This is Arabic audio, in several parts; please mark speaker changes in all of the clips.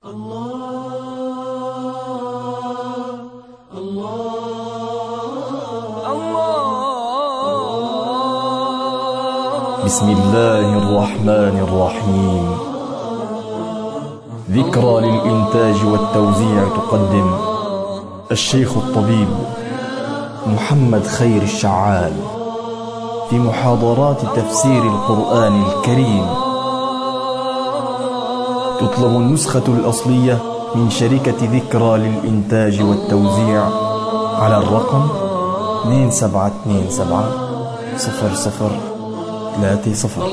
Speaker 1: بسم الله الرحمن الرحيم. ذكرى للإنتاج والتوزيع تقدم الشيخ الطبيب محمد خير الشعال في محاضرات تفسير القرآن الكريم. تطلب النسخة الأصلية من شركة ذكرى للإنتاج والتوزيع على الرقم 2727 0030.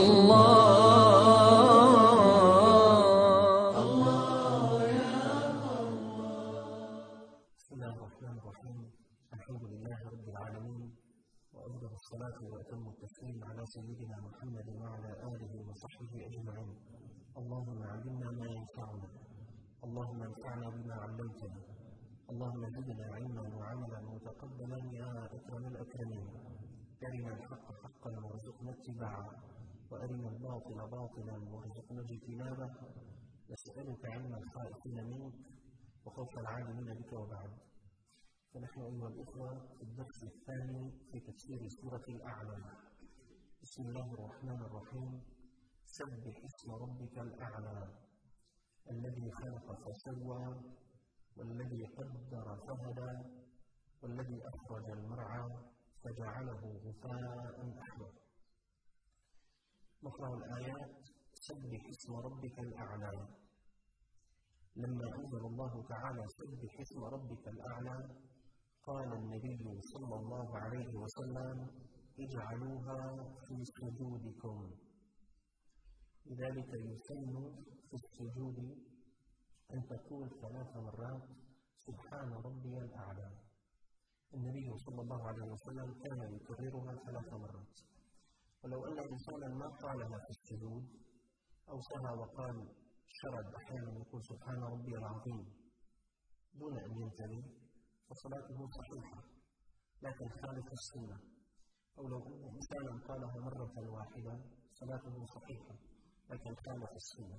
Speaker 2: بسم الله الرحمن الرحيم. الحمد لله رب العالمين، وأفضل الصلاة وأتم التسليم على سيدنا محمد وعلى آله وصحبه أجمعين. اللهم علمنا ما ينفعنا، اللهم انفعنا بما علمتنا، اللهم زدنا علما وعملا متقبلا يا أكرم الأكرمين. أرنا الحق حقا وارزقنا اتباعه، وأرنا الباطل باطلا وارزقنا اجتنابه. نسألك علم الخائفين منك وخوف العالمين بك وبعد. فنحن أيها الإخوة في الدرس الثاني في تفسير سورة الأعلى. بسم الله الرحمن الرحيم. سبح اسم ربك الأعلى الذي خلق فسوى والذي قدر فهدى والذي أخرج المرعى فجعله غثاء أحوى. نقرأ الآيات. سبح اسم ربك الأعلى. لما أنزل الله تعالى سبح اسم ربك الأعلى قال النبي صلى الله عليه وسلم اجعلوها في سجودكم. لذلك يسن في السجود أن تقول 3 مرات سبحان ربي الأعلى. النبي صلى الله عليه وسلم كان يكررها 3 مرات. ولو أن إنسانا ما قالها في السجود أو سهى وقال شرد أحيانا يقول سبحان ربي العظيم دون أن ينتبه فصلاته صحيحة لكن خالف السنة. أو لو أن إنسانا قالها مرة واحدة صلاته صحيحة لكن خالف السنة.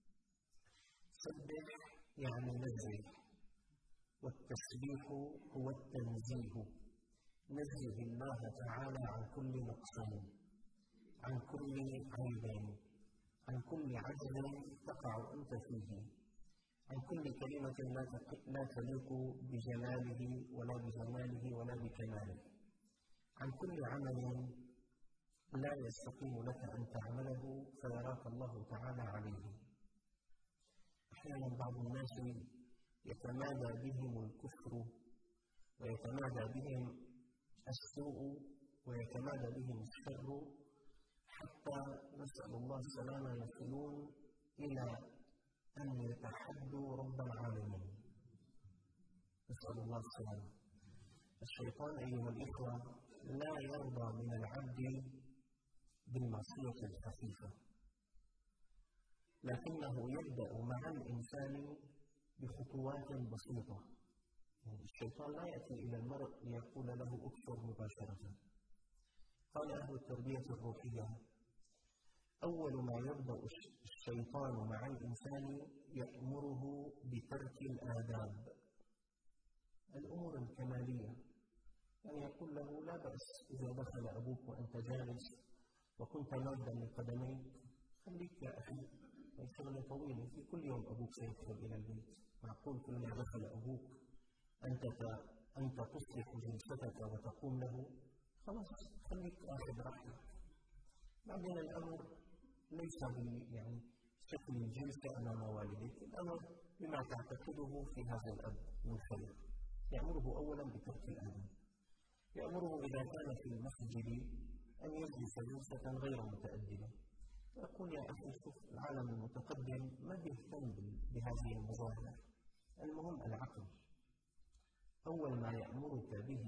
Speaker 2: سبح يعني نزه، والتسبيح هو التنزيه. نزه الله تعالى عن كل نقص، عن كل عيب، عن كل عجز تقع أنت فيه، عن كل كلمة لا تليق بجلاله ولا بجماله ولا بكماله، عن كل عمل لا يستقيم لك أن تعمله فيراك الله تعالى عليه. أحيانا بعض الناس يتمادى بهم الكفر ويتمادى بهم السوء ويتمادى بهم الشر حتى نسأل الله السلامة يصلون إلى أن يتحدوا رب العالمين. نسأل الله السلامة. الشيطان أيها الإخوة لا يرضى من العبد بالمعصية الخفيفة، لكنه يبدأ مع الإنسان بخطوات بسيطة. الشيطان لا يأتي إلى المرء ليقول له اكفر مباشرة. قال أهل التربية الروحية أول ما يبدأ الشيطان مع الإنسان يأمره بترك الآداب، الأمور الكمالية. يعني يقول له لا بأس إذا دخل أبوك وأنت جالس وكنت مادا لقدميك خليك يا أخي شغلة طويلة، في كل يوم أبوك سيدخل إلى البيت، معقول كل ما دخل أبوك أنت تصلح جلستك وتقوم له؟ خلاص خليك آخذ راحتك. بعدين الأمر ليس يعني شكل الجلسة أمام والديك، الأمر بما تعتقده في هذا الأب من خير. يأمره أولا بترك الآداب، يأمره إذا كان في المسجد أن يجلس جلسة غير متأدبة. يقول يا أخي شوف العالم المتقدم ما يهتم بهذه المظاهر، المهم العقل. أول ما يأمرك به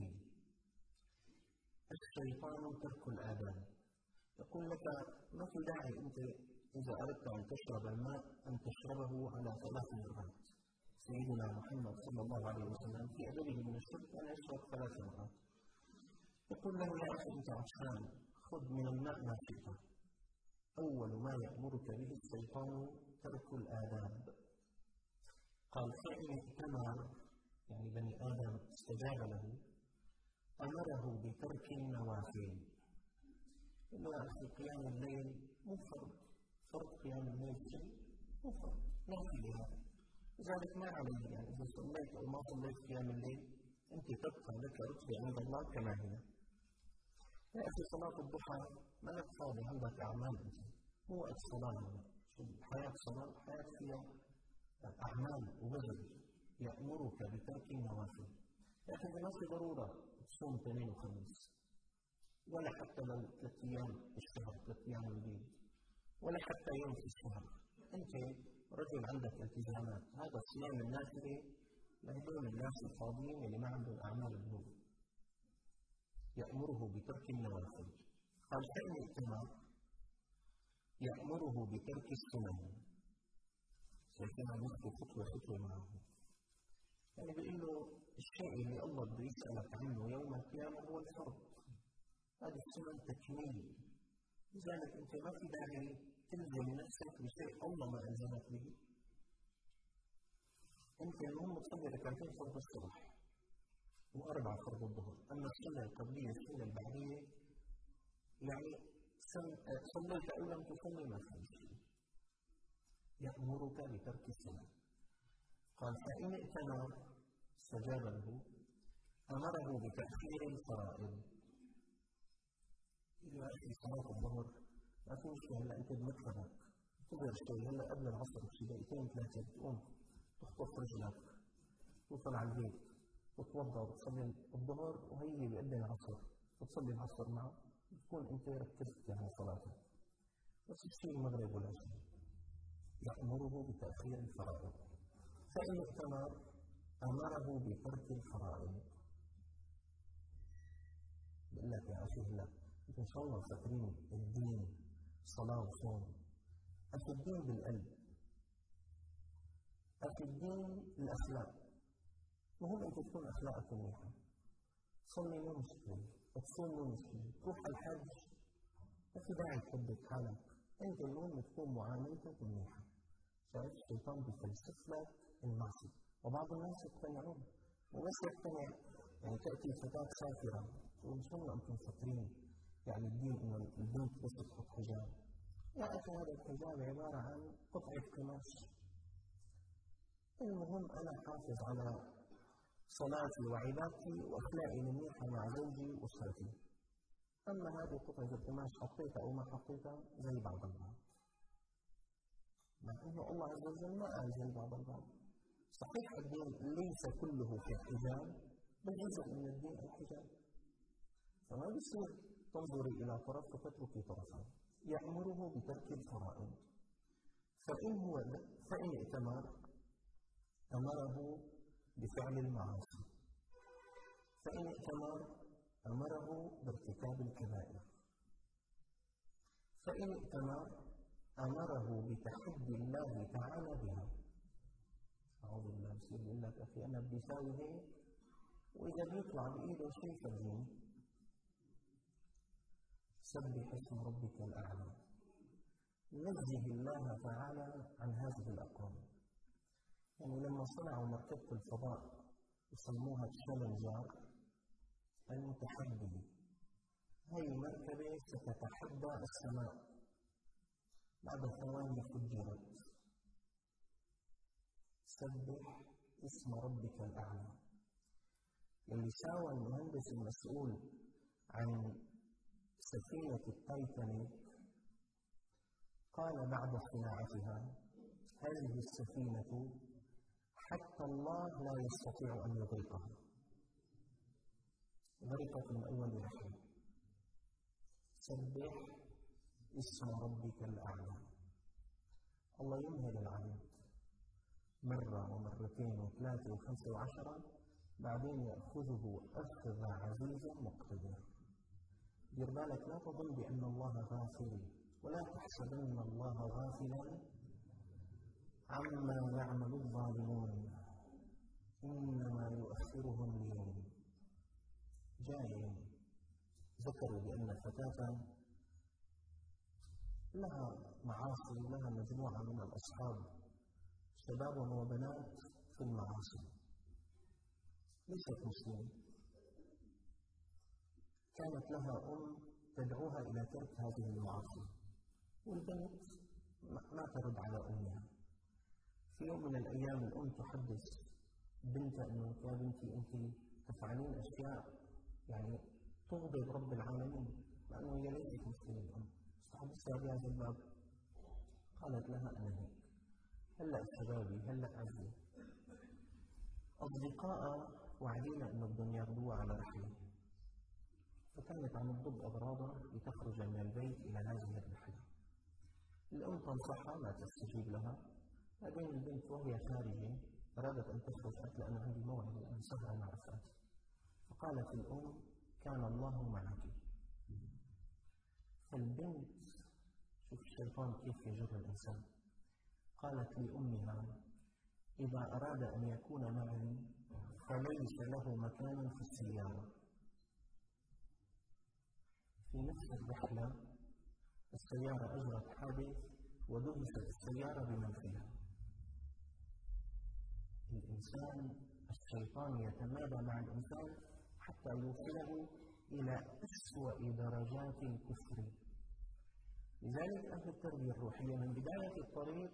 Speaker 2: الشيطان ترك الآداب. يقول لك ما في داعي أنت إذا أردت أن تشرب الماء أن تشربه على 3 مرات. سيدنا محمد صلى الله عليه وسلم في أدبه من الشرب كان يشرب 3 مرات. يقول له يا أخي أنت عطشان خذ من الماء ما شئت. أول ما يأمرك به الشيطان ترك الآداب. قال فإن ائتمر يعني بني آدم استجاب له أمره بترك النوافل. إنه يا أخي قيام الليل مو فرض قيام الليل شيء مو فرض نافلة هذا، لذلك ما عليه يعني إذا صليت أو ما صليت قيام الليل أنت تبقى لك رتبة عند الله كما هي. يا أخي صلاة الضحى ما لك فاضي عندك أعمال، أنت مو وقت صلاة، الحياة صلاة حياة فيها أعمال وبذل. يأمرك بترك النوافل. يا أخي إذا ما في ضرورة تصوم اثنين وخميس، ولا حتى لو 3 أيام في الشهر 3 أيام البيت، ولا حتى يوم في الشهر، أنت رجل عندك التزامات، هذا الصيام النافلة لهدول الناس الفاضيين اللي ما عندهم أعمال الذنوب. يأمره بترك النوافل. قال فإن ائتمر يأمره بترك السنن. سيكون نحكي خطوة معه، يعني بيقول له الشيء اللي الله بده يسألك عنه يوم القيامة هو الفرض، هذه السنن تكميل. لذلك أنت ما في داعي تلزم نفسك بشيء الله ما ألزمك به. أنت المهم تصلي ركعتين فرض الصبح و4 فرض الظهر، أما السنة القبلية السنة البعدية يعني صليت أو لم تصلي ما في شيء. يأمرك بترك السنة. قال فإن ائتمر استجاب له أمره بتأخير الفرائض. إذا أخي صلاة الظهر ما في مشكلة، هلا أنت بمكتبك تقدر تشتغل هلا قبل العصر بشي دقيقتين 3 تقوم تخطف رجلك توصل على البيت وتوضأ وتصلي الظهر وهي بقدم العصر وتصلي العصر معه، تكون أنت ركزت على صلاتك. بس الشيء المغرب والعشاء. يأمره بتأخير الفرائض. فإن ائتمر أمره بترك الفرائض. بقول لك يا أخي هلا أنتم إن شاء الله فاكرين الدين صلاة وصوم. أخي الدين بالقلب، أخي الدين الأخلاق. مهم أن تكون أخلاقك منيحة. صلي مو مشكلة، تصوم مو مشكلة، تروح على الحج ما في داعي تثبت حالك، أنت المهم تكون معاملتك منيحة. شايف الشيطان بيفلسف لك المعصية، وبعض الناس يقتنعون وبس يقتنع. يعني تأتي فتاة سافرة وإن شاء الله أنتم فاكرين يعني الدين إنه البنت بس تحط حجاب. يا أخي هذا الحجاب عبارة عن قطعة قماش. المهم أنا حافظ على صلاتي وعبادتي وأخلاقي المنيحة مع زوجي وأسرتي. أما هذه قطعة القماش حطيتها أو ما حطيتها زي بعض البعض، مع أنه الله عز وجل ما قال زي بعض البعض. صحيح الدين ليس كله في الحجاب، بل جزء من الدين الحجاب، فما بيصير تنظري إلى طرف وتتركي طرفا. يأمره بترك الفرائض. فإن ائتمر أمره بفعل المعاصي. فإن ائتمر أمره بارتكاب الكبائر. فإن ائتمر أمره بتحدي الله تعالى بها. أعوذ بالله بصير يقول لك أخي أنا بدي أساوي هيك، وإذا بيطلع بإيده شيء فرجيني. سبح اسم ربك الأعلى. نزه الله تعالى عن هذه الأقوال. يعني لما صنعوا مركبة الفضاء يسموها تشالنجر المتحدي، هاي المركبة ستتحدى السماء، بعد ثواني فجرت. سبح اسم ربك الأعلى. اللي ساوى المهندس المسؤول عن سفينة التايتانيك قال بعد صناعتها هذه السفينة حتى الله لا يستطيع أن يغرقها، غرقت من أول وآخر. سبح اسم ربك الأعلى. الله يمهل العبد مرة ومرتين و3 و5 و10، بعدين يأخذه أخذ عزيز مقتدر. دير بالك لا تظن بأن الله غافل، ولا تحسبن الله غافلا عما يعمل الظالمون، إنما يؤخرهم ليوم. جاء يوم ذكروا بأن فتاة لها معاصي، لها مجموعة من الأصحاب شباب وبنات في المعاصي، ليست مسلمة، كانت لها تدعوها إلى ترك هذه المعاصي، والبنت ما ترد على أمها. في يوم من الأيام الأم تحدث بنتها أنه يا بنتي أنت تفعلين أشياء يعني تغضب رب العالمين، لأنه هي ليست مسلمة الأم، تحدثها بهذا الباب. قالت لها أنا هيك، هلأ شبابي هلأ عزي، أصدقاء وعدينا أنه بدهم ياخذوها على رحلة، فكانت عم تضب أغراضها لتخرج من البيت إلى هذه الرحلة. الأم تنصحها لا تستجيب لها، بعدين البنت وهي خارجة أرادت أن تخرج، قالت لأنا عندي موعد الآن سهرة مع رفقاتي، فقالت الأم كان الله معك. فالبنت، شوف الشيطان كيف يجر الإنسان، قالت لأمها إذا أراد أن يكون معي فليس له مكان في السيارة. في نفس الرحلة السيارة أجرت حادث ودهست السيارة بمن فيها. الإنسان الشيطان يتمادى مع الإنسان حتى يوصله إلى أسوأ درجات الكفر. لذلك أهل التربية الروحية من بداية الطريق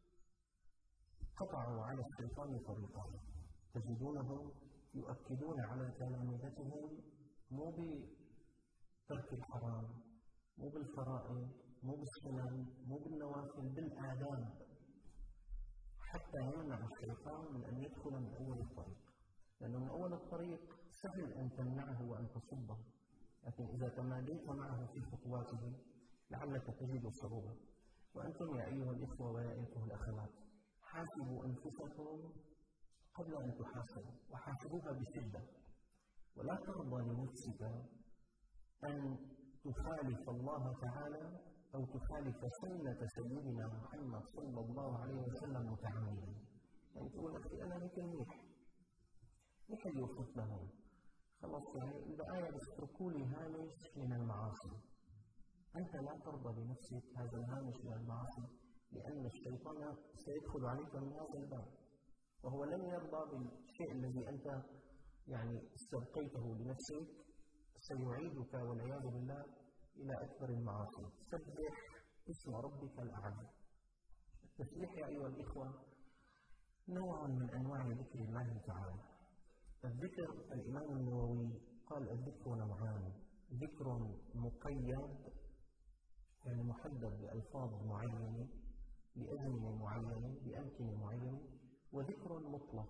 Speaker 2: قطعوا على الشيطان طريقه، تجدونهم يؤكدون على تلامذتهم مو بترك الحرام، مو بالفرائض، مو بالسنن، مو بالنوافل، بالآداب، حتى يمنع الشيطان من أن يدخل من أول الطريق، لأنه من أول الطريق سهل أن تمنعه وأن تصده، لكن إذا تماديت معه في خطواته لعلك تجد صعوبة. وأنتم يا أيها الإخوة ويا أيها الأخوات حاسبوا أنفسكم قبل أن تحاسبوا، وحاسبوها بشدة، ولا ترضى لنفسك أن تخالف الله تعالى أو تخالف سنة سيدنا محمد صلى الله عليه وسلم متعمدا. يعني تقول أخي أنا هيك منيح يفوت لهم، خلاص يعني البقايا بيتركوا لي هامش من المعاصي. أنت لا ترضى لنفسك هذا الهامش من المعاصي، لأن الشيطان سيدخل عليك من هذا الباب، وهو لن يرضى بالشيء الذي أنت يعني استبقيته لنفسك، سيعيدك والعياذ بالله إلى أكبر المعاصي. سبح اسم ربك الأعلى. التسبيح يا أيها الإخوة نوع من أنواع ذكر الله تعالى. الذكر الإمام النووي قال الذكر نوعان: ذكر مقيد يعني محدد بألفاظ معينة بأزمنة معينة بأمكنة معينة، وذكر مطلق.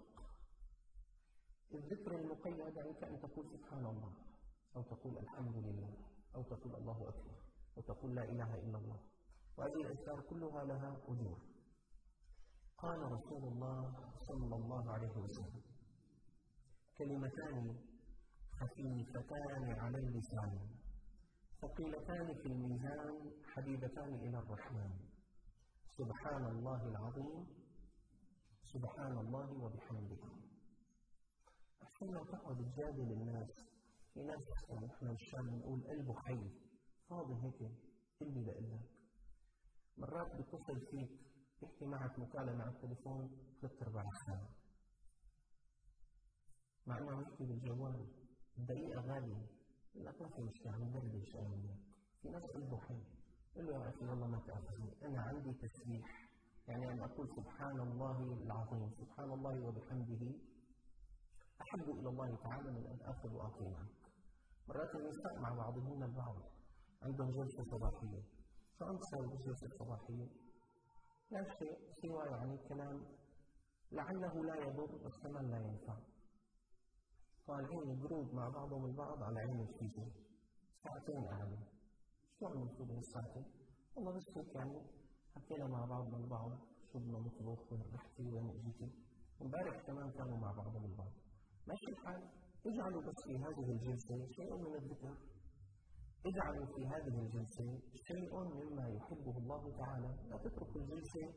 Speaker 2: الذكر المقيد يعني كأن تقول سبحان الله، أو تقول الحمد لله، أو تقول الله أكبر، أو تقول لا إله إلا الله، وهذه الأذكار كلها لها أجور. قال رسول الله صلى الله عليه وسلم: كلمتان خفيفتان على اللسان ثقيلتان في الميزان حبيبتان إلى الرحمن، سبحان الله العظيم، سبحان الله وبحمده. أحيانا تقعد تجادل الناس، في ناس نحن الشام نقول قلبه حي فاضي هيك اللي لإلك، مرات بيتصل فيك يحكي معك مكالمة على التليفون 3/4 ساعة، مع انه يحكي بالجوال الدقيقة غالية، يقول لك ما في مشكلة عم ندردش أنا وياك. في ناس قلبه حي، قل له يا أخي والله ما تأخذني، أنا عندي تسبيح، يعني أنا أقول سبحان الله العظيم، سبحان الله وبحمده أحب إلى الله تعالى من أن آخذ وأعطي معك. مرات النساء مع بعضهن البعض عندهم جلسة صباحية، فأنت تساوي بالجلسة الصباحية لا شيء سوى يعني كلام لعله لا يضر بس كمان لا ينفع. طالعين جروب مع بعضهم البعض على عين الفيزا ساعتين قاعدين، شو عم نطلب هالساعتين؟ والله بس هيك يعني حكينا مع بعضنا البعض شو بدنا نطبخ وين رحتي وين اجيتي، امبارح كمان كانوا مع بعضهم البعض، ماشي الحال. اجعلوا بس في هذه الجلسة شيء من الذكر، اجعلوا في هذه الجلسة شيء مما يحبه الله تعالى، لا تتركوا الجلسة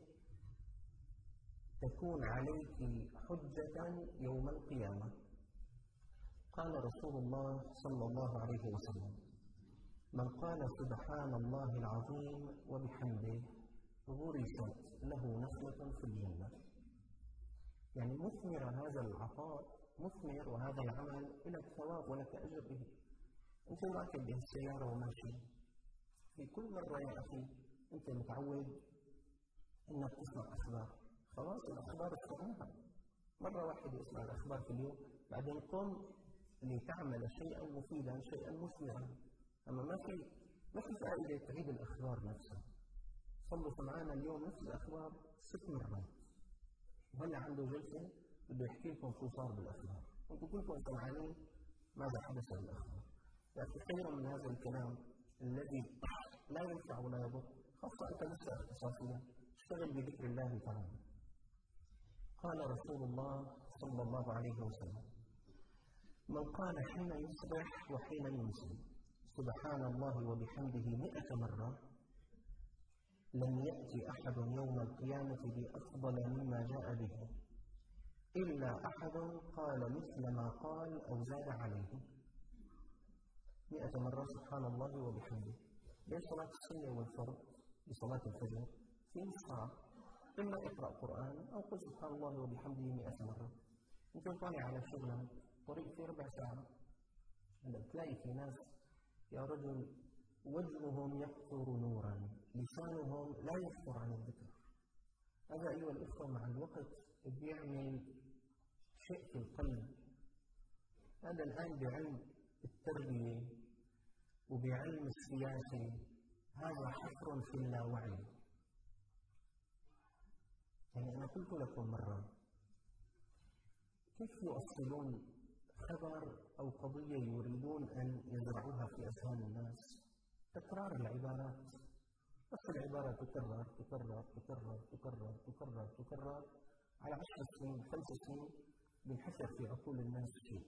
Speaker 2: تكون عليك حجة يوم القيامة. قال رسول الله صلى الله عليه وسلم: من قال سبحان الله العظيم وبحمده غرست له نخلة في الجنة. يعني مثمر هذا العطاء، مثمر وهذا العمل إلى الثواب ولك أجر به. أنت راكب بالسيارة وماشي، في كل مرة يا أخي أنت متعود أنك تسمع أخبار، خلاص الأخبار استمعها مرة واحدة، اسمع الأخبار في اليوم، بعدين قم لتعمل شيئا مفيدا، شيئا مثمرا. أما ما في فائدة تعيد الأخبار نفسها. صلوا سمعانا اليوم نفس الأخبار 6 مرات، وهلا عنده جلسة بده يحكي لكم شو صار بالأخبار، وانتم كلكم سمعانين ماذا حدث بالأخبار. لكن خيرا من هذا الكلام الذي لا ينفع ولا يضر، خاصة أنت لسه اختصاصيا اشتغل بذكر الله تعالى. قال رسول الله صلى الله عليه وسلم: من قال حين يصبح وحين يمسي سبحان الله وبحمده 100 مرة لم يأتي أحد يوم القيامة بأفضل مما جاء به إلا أحد قال مثل ما قال أو زاد عليه. 100 مرة سبحان الله وبحمده. ليش صلاة السنة والفرض بصلاة الفجر في نصها إما اقرأ قرآن أو قل سبحان الله وبحمده 100 مرة. أنت طالع على شغلة طريق في 4 ساعة، هلا بتلاقي في ناس يا رجل وجههم يقطر نورا، لسانهم لا يفتر عن الذكر. هذا أيها الإخوة مع الوقت بيعمل شيء في القلب. هذا الآن بعلم التربية وبعلم السياسة هذا حفر في اللاوعي. يعني أنا قلت لكم مرة كيف يؤصلون خبر أو قضية يريدون أن يزرعوها في أذهان الناس؟ تكرار العبارات، بس العبارة تكرر تكرر تكرر تكرر تكرر تكرر على 10 سنين 5 سنين بنحفر في عقول الناس شيء.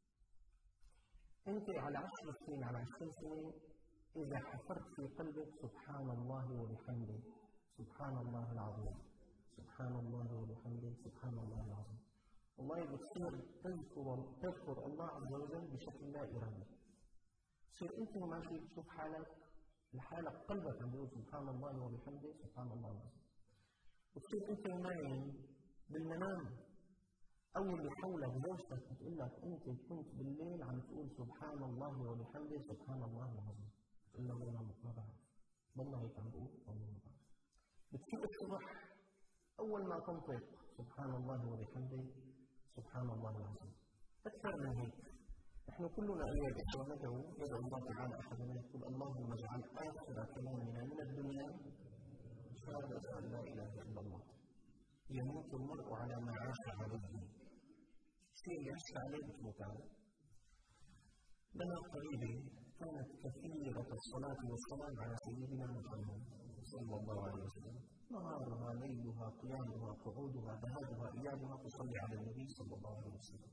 Speaker 2: أنت على 10 سنين على 20 سنة إذا حفرت في قلبك سبحان الله وبحمده سبحان الله العظيم سبحان الله وبحمده سبحان الله العظيم، والله بتصير تذكر الله عز وجل بشكل لا إرادي. تصير أنت ماشي تشوف حالك لحالك قلبك عم يقول سبحان الله وبحمده سبحان الله العظيم، وتصير أنت نايم بالمنام أو اللي حولك زوجتك بتقول لك أنت كنت بالليل عم تقول سبحان الله وبحمده سبحان الله العظيم، بتقول له أنا ما بعرف والله هيك عم بقول والله ما بعرف. بتفيق الصبح أول ما تنطق سبحان الله وبحمده سبحان الله العظيم. أكثر من هيك نحن كلنا أيها الإخوة يدعو الله تعالى أحدنا يقول اللهم اجعل آخر كلامنا من الدنيا شهادة أن لا إله إلا الله. يموت المرء على ما عاش عليه، شيء يعيش عليه بتموت عليه. لنا قريبة كانت كثيرة الصلاة والسلام على سيدنا محمد صلى الله عليه وسلم، نهارها ليلها قيامها قعودها ذهابها إيابها تصلي على النبي صلى الله عليه وسلم.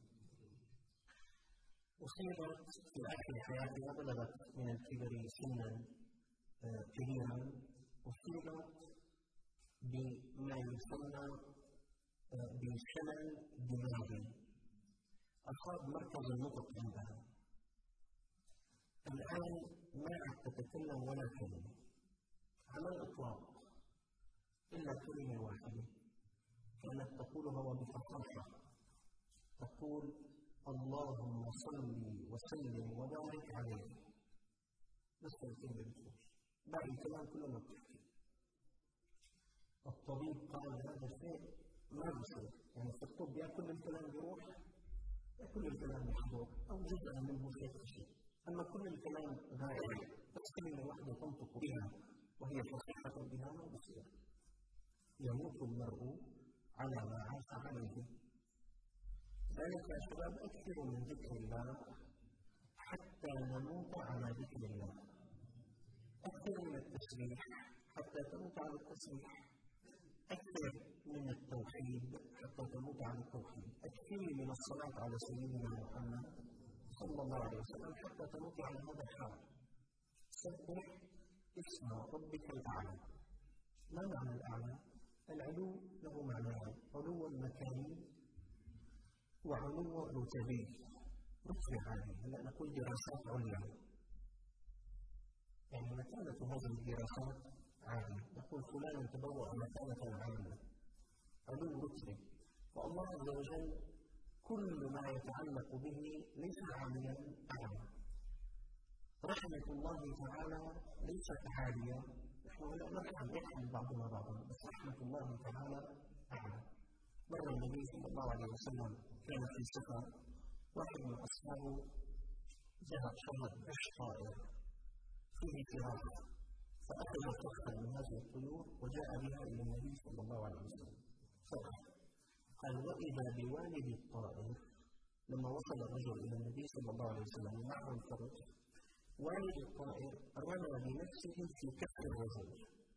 Speaker 2: أصيبت في آخر حياتها، بلغت من الكبر سنا كبيرا، أصيبت بما يسمى بشلل دماغي، أصاب مركز النطق عندها. الآن ما عاد تتكلم ولا كلمة على الإطلاق إلا كلمة واحدة كانت تقولها وبفصاحة، تقول اللهم صل وسلم وبارك عليه، بس الكلمة بتقول باقي الكلام كله ما بتحكي. الطبيب قال هذا الشيء ما بصير، يعني في الطب يا كل الكلام بيروح يا كل الكلام يحضر أو جزء منه شيء، أما كل الكلام غائب، بس كلمة واحدة تنطق بها وهي فصيحة بها ما بصير. يموت المرء على ما عاش عليه. ذلك يا شباب أكثر من ذكر الله حتى نموت على ذكر الله، أكثر من التسبيح حتى تموت على التسبيح، أكثر من التوحيد حتى تموت على التوحيد، أكثر من الصلاة على سيدنا محمد صلى الله عليه وسلم حتى تموت على هذا الحال. سبح اسم ربك الأعلى. ما معنى الأعلى؟ العلو له معنيان، علو مكاني وعلو رتبي، رتبة عالية. هلا نقول دراسات عليا، يعني مكانة هذه الدراسات عالية، نقول فلان تبوأ مكانة عالية، علو رتبي. فالله عز وجل كل ما يتعلق به ليس عاليا أعلى. رحمة الله تعالى ليست عالية، نحن نرحم بعضنا بعضا، بس رحمة الله تعالى أعلى. مر النبي صلى الله عليه وسلم كان في سفر، واحد من أصحابه ذهب شهد عش طائر فيه فراخ، فأخذ كفا من هذه الطيور وجاء بها إلى النبي صلى الله عليه وسلم. قال: وإذا بوالد الطائر، لما وصل الرجل إلى النبي صلى الله عليه وسلم ومعه الفرس، والد الطائر رمى بنفسه في كف الرجل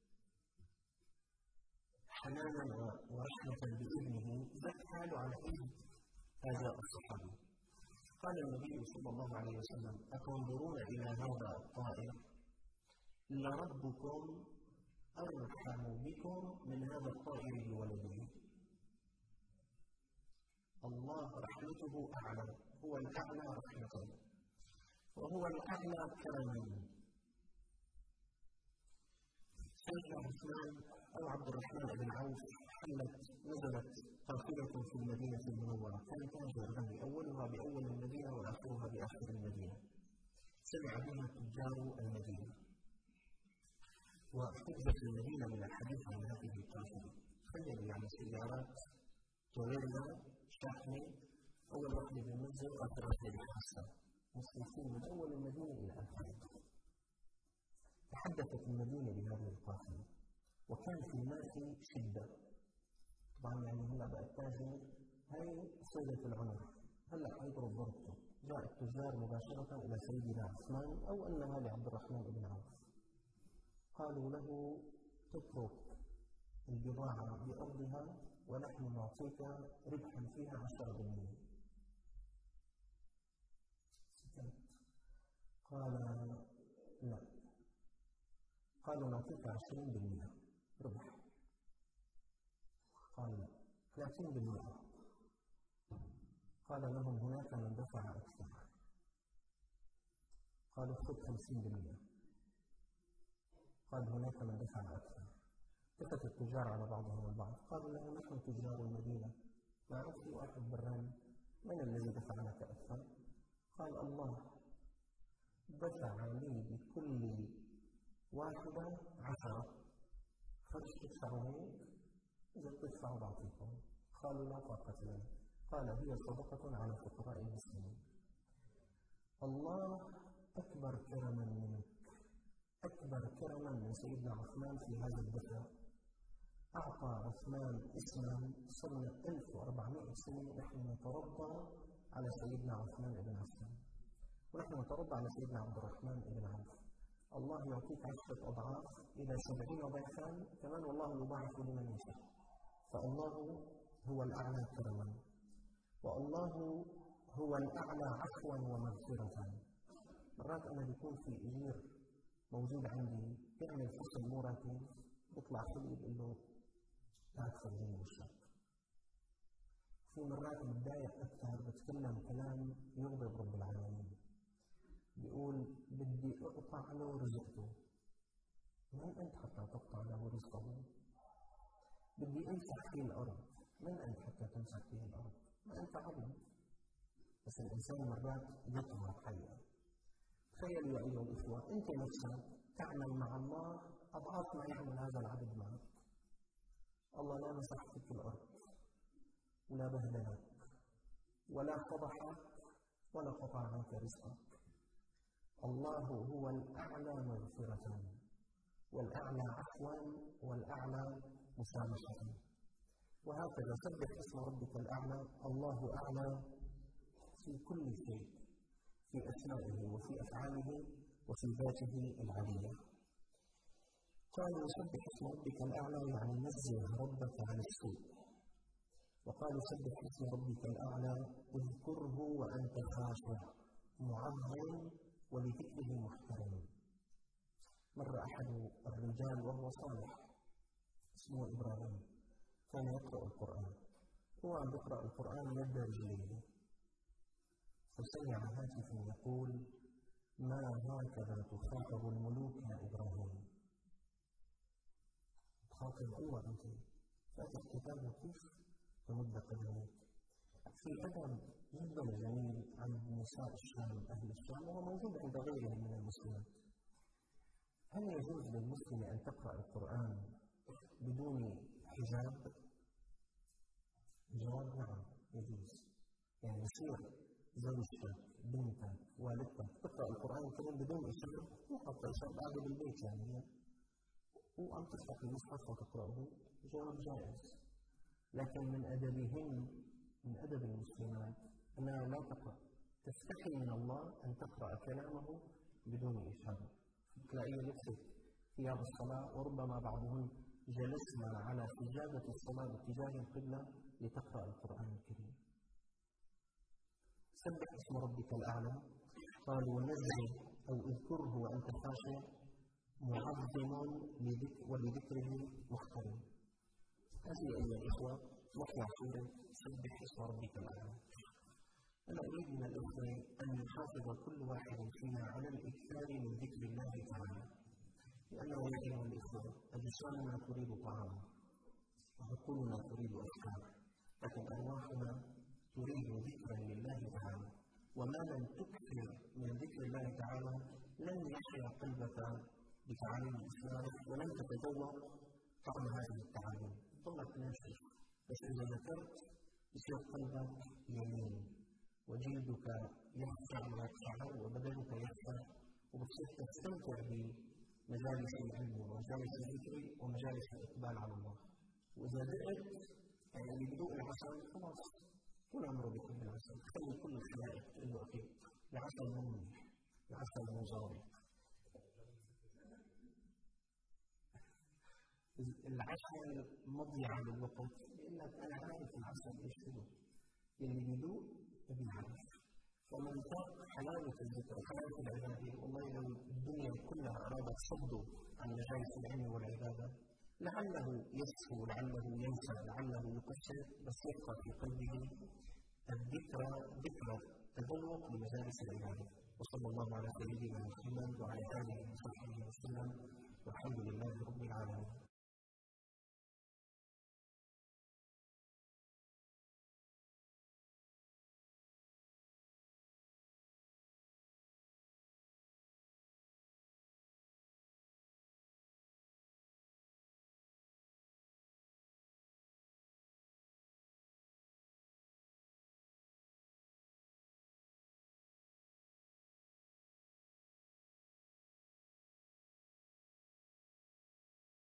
Speaker 2: حنانا ورحمة بابنه، ذكر على إيد هذا الصحابي. قال النبي صلى الله عليه وسلم: أتنظرون إلى هذا الطائر؟ لربكم أرحم بكم من هذا الطائر بولده. الله رحمته أعلى، هو الأعلى رحمة وهو الأعلى كرما. سيدنا عثمان أو عبد الرحمن بن عوف نزلت قافلة في المدينة المنورة، كان تاجر غني، أولها بأول المدينة وآخرها بآخر المدينة. سمع بها تجار المدينة وحجت المدينة من الحديث عن هذه القافلة. تخيلوا يعني سيارات تويوتا شاحنة، أول واحدة بالمنزل وآخر واحدة بالحصة، مصرفين من أول المدينة إلى آخرها. تحدثت المدينة بهذه القافلة، وكان في الناس شدة. طبعا يعني هلا بقى التاجر هاي صيدة العنف، هلا حيضرب ضربته. جاء التجار مباشرة إلى سيدنا عثمان أو أنها لعبد الرحمن بن عوف، قالوا له: تترك البضاعة بأرضها ونحن نعطيك ربحا فيها 10%. قال: لا. قالوا: نعطيك 20% ربح. قال: لا. 30%. قال لهم: هناك من دفع أكثر. قالوا: خذ 50%. قال: هناك من دفع أكثر. التفت التجار على بعضهم البعض، قالوا له: نحن تجار المدينة، نعرف في واحد بران، من الذي دفع لك أكثر؟ قال: الله دفع لي بكل واحدة 10. فرش تدفعوا هيك؟ إذا بتدفعوا بعطيكم. قالوا: لا طاقة لنا. قال: هي صدقة على فقراء المسلمين. الله أكبر كرما منك، أكبر كرما من سيدنا عثمان في هذا الدفع. أعطى عثمان اسما صرنا 1400 سنة نحن نتربى على سيدنا عثمان بن عفان، ونحن نتربى على سيدنا عبد الرحمن بن عوف. الله يعطيك 10 أضعاف إلى 70 ضعفا كمان، والله يضاعف لمن يشاء. فالله هو الأعلى كرما، والله هو الأعلى عفوا ومغفرة. مرات أنا بيكون في أجير موجود عندي يعمل فصل مو راتب، بيطلع فيه بيقول له: لا تفضلني وشك. في مرات متضايق أكثر، بتكلم كلام يغضب رب العالمين، بيقول: بدي أقطع له رزقه. من أنت حتى تقطع له رزقه؟ بدي أمسح فيه الأرض. من أنت حتى تمسح فيه الأرض؟ ما أنت عبد. بس الإنسان مرات يطغى حقيقة. تخيلوا يا أيها الإخوة، أنت نفسك تعمل مع الله أضعاف ما يعمل هذا العبد معك. الله لا مسح فيك الأرض ولا بهدلك ولا فضحك ولا قطع عنك رزقك. الله هو الأعلى مغفرة والأعلى عفوا والأعلى مسامحة. وهكذا سبح اسم ربك الأعلى. الله أعلى في كل شيء، في أسمائه وفي أفعاله وفي ذاته العلية. قالوا: سبح اسم ربك الأعلى يعني نزه ربك عن السوء. وقالوا: سبح اسم ربك الأعلى اذكره وأنت خاشع معظم ولذكره محترم. مر أحد الرجال وهو صالح اسمه إبراهيم، كان يقرأ القرآن. هو عم يقرأ القرآن مد رجليه، فسمع هاتفا يقول: ما هكذا تخاطب الملوك يا إبراهيم؟ تخاطب الله أنت، فاتح كتابه كيف؟ تمد قدميك. في أدب جدا جميل عند نساء الشام أهل الشام وهو موجود عند غيرهم من المسلمين. هل يجوز للمسلم أن تقرأ القرآن بدون حجاب؟ الجواب نعم يجوز. يعني يصير زوجتك، بنتك، والدتك تقرأ القرآن الكريم بدون إشارة، فقط إشارة قاعدة بالبيت يعني، وأن تفتح المصحف وتقرأه، جواب جائز. لكن من أدبهن، من أدب المسلمات أنها لا تقرأ، تستحي من الله أن تقرأ كلامه بدون إشارة. تلاقيه لبست ثياب الصلاة وربما بعضهن جلسنا على سجادة الصلاة باتجاه القبلة لتقرأ القرآن الكريم. سبح اسم ربك الأعلى، قال ونزه أو اذكره وأنت خاشع معظم ولذكره مخترم. هذه أيها الإخوة نحن سورة سبح اسم ربك الأعلى. أنا أريد من الإخوة أن يحافظ كل واحد فينا على الإكثار من ذكر الله تعالى، لأنه يا أيها الإخوة أجسامنا تريد طعاما وعقولنا تريد أفكار، لكن أرواحنا تريد ذكرا لله تعالى، وما لم تكثر من ذكر الله تعالى لن يحيا قلبك بتعاليم الإسلام ولن تتذوق طعم هذه التعاليم، ظلت ناشف. بس إذا ذكرت يصير قلبك يمين وجلدك يخشع ويقشعر وبدنك يخشع، وبتصير تستمتع بمجالس العلم ومجالس الذكر ومجالس الإقبال على الله. وإذا ذكرت يعني اللي بدوء العسل خلاص طول عمره بيكون العسل، خلي كل الخلائق تقول له أكيد العسل ممنح، العسل مزاري. العسل مضيعة للوقت، لأنك أنا عارف العسل إيش هو، اللي بدوء بيعرف. فمن ذاق حلاوة الذكر وحلاوة العبادة، والله لو الدنيا كلها أرادت صده عن مجالس العلم والعبادة لعله يسهو، لعله ينسى، لعله يقصر، بس يبقى في قلبه ذكرى تذوق لمجالس العبادة. وصلى الله على سيدنا محمد وعلى آله وصحبه وسلم، والحمد لله رب العالمين.